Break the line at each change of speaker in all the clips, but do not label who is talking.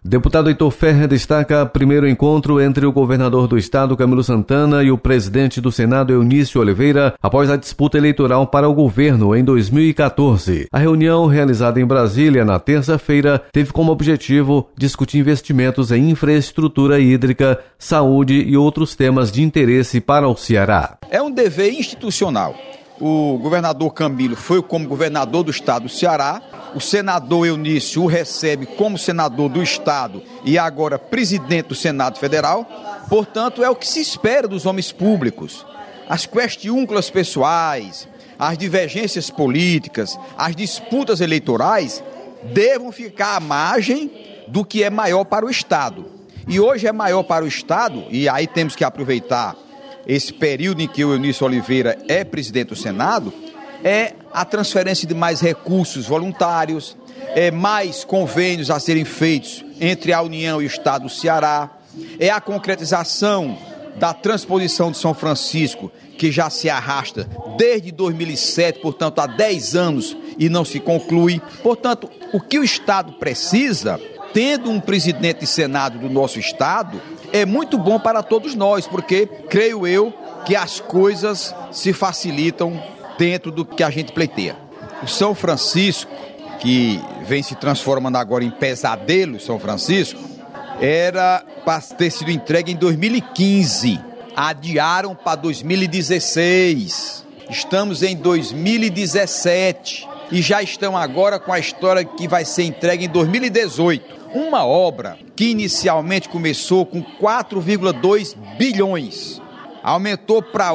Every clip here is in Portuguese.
Deputado Heitor Ferrer destaca primeiro encontro entre o governador do estado, Camilo Santana, e o presidente do Senado, Eunício Oliveira, após a disputa eleitoral para o governo em 2014. A reunião, realizada em Brasília na terça-feira, teve como objetivo discutir investimentos em infraestrutura hídrica, saúde e outros temas de interesse para o Ceará.
É um dever institucional. O governador Camilo foi como governador do estado do Ceará, o senador Eunício o recebe como senador do estado e agora presidente do Senado Federal. Portanto, é o que se espera dos homens públicos. As questiúnculas pessoais, as divergências políticas, as disputas eleitorais devam ficar à margem do que é maior para o estado. E hoje é maior para o estado, e aí temos que aproveitar esse período em que o Eunício Oliveira é presidente do Senado, é a transferência de mais recursos voluntários, mais convênios a serem feitos entre a União e o Estado do Ceará, é a concretização da transposição de São Francisco, que já se arrasta desde 2007, portanto há 10 anos e não se conclui. Portanto, o que o Estado precisa, tendo um presidente de Senado do nosso Estado, é muito bom para todos nós, porque creio eu que as coisas se facilitam dentro do que a gente pleiteia. O São Francisco, que vem se transformando agora em pesadelo, São Francisco, era para ter sido entregue em 2015. Adiaram para 2016. Estamos em 2017 e já estão agora com a história que vai ser entregue em 2018. Uma obra que inicialmente começou com 4,2 bilhões, aumentou para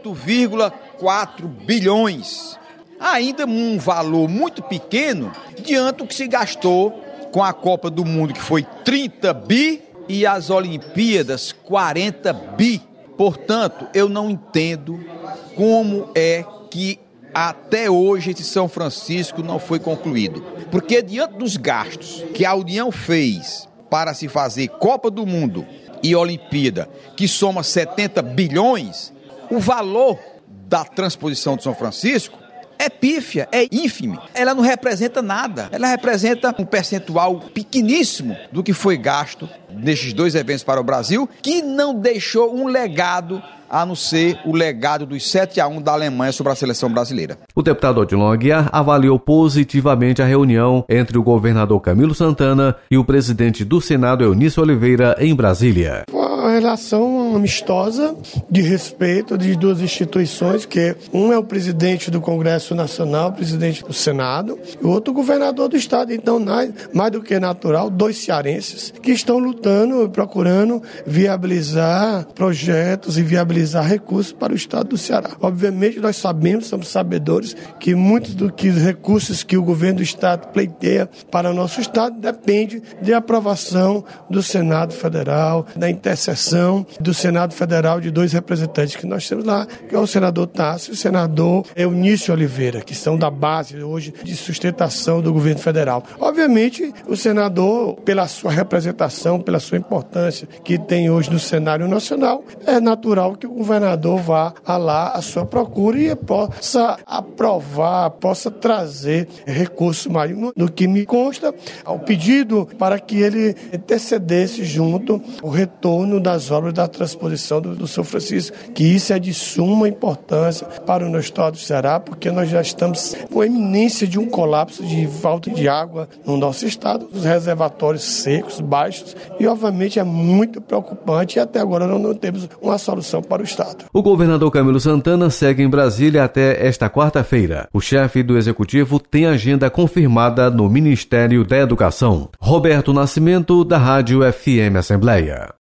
8,4 bilhões. Ainda um valor muito pequeno diante do que se gastou com a Copa do Mundo, que foi 30 bi, e as Olimpíadas 40 bi. Portanto, eu não entendo como é que até hoje esse São Francisco não foi concluído. Porque diante dos gastos que a União fez para se fazer Copa do Mundo e Olimpíada, que soma 70 bilhões, o valor da transposição de São Francisco é pífia, é ínfime. Ela não representa nada. Ela representa um percentual pequeníssimo do que foi gasto nestes dois eventos para o Brasil, que não deixou um legado a não ser o legado dos 7-1 da Alemanha sobre a seleção brasileira.
O deputado Odilon Aguiar avaliou positivamente a reunião entre o governador Camilo Santana e o presidente do Senado, Eunício Oliveira, em Brasília.
Uma relação amistosa, de respeito de duas instituições, que um é o presidente do Congresso Nacional, o presidente do Senado, e o outro o governador do estado. Então, mais do que natural, dois cearenses que estão lutando e procurando viabilizar projetos e viabilizar recursos para o estado do Ceará. Obviamente, nós sabemos, somos sabedores, que muitos dos recursos que o governo do estado pleiteia para o nosso estado depende de aprovação do Senado Federal, da intercessão do Senado Federal de dois representantes que nós temos lá, que é o senador Tássio e o senador Eunício Oliveira, que são da base hoje de sustentação do governo federal. Obviamente, o senador, pela sua representação, pela sua importância que tem hoje no cenário nacional, é natural que o governador vá lá à sua procura e possa aprovar, possa trazer recursos maiores. No que me consta, ao pedido para que ele antecedesse junto o retorno das obras da transposição do São Francisco, que isso é de suma importância para o nosso estado do Ceará, porque nós já estamos com a iminência de um colapso de falta de água no nosso estado, os reservatórios secos, baixos, e obviamente é muito preocupante e até agora não temos uma solução para o estado.
O governador Camilo Santana segue em Brasília até esta quarta-feira. O chefe do executivo tem agenda confirmada no Ministério da Educação. Roberto Nascimento, da Rádio FM Assembleia.